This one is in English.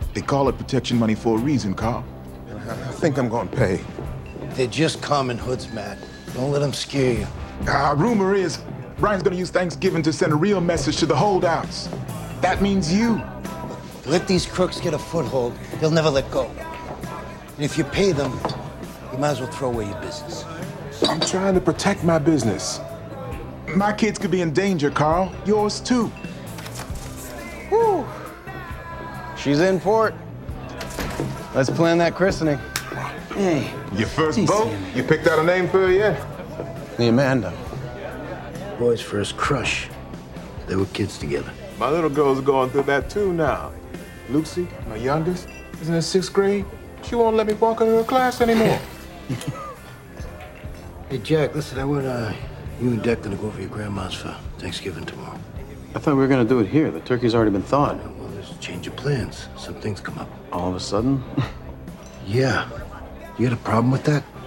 They call it protection money for a reason, Carl. I think I'm gonna pay. They're just common hoods, Matt. Don't let them scare you. Rumor is Brian's gonna use Thanksgiving to send a real message to the holdouts. That means you. Let these crooks get a foothold, they'll never let go. And if you pay them, you might as well throw away your business. I'm trying to protect my business. My kids could be in danger, Carl. Yours too. Whew. She's in for it. Let's plan that christening. Hey. Your first boat? You picked out a name for her yet? The Amanda. Roy's first crush. They were kids together. My little girl's going through that too now. Lucy, my youngest, is in the 6th grade. She won't let me walk into her class anymore. Hey, Jack, listen, I want you and Declan to go over to your grandma's for Thanksgiving tomorrow. I thought we were gonna do it here. The turkey's already been thawed. Well, there's a change of plans. Some things come up. All of a sudden? Yeah. You got a problem with that?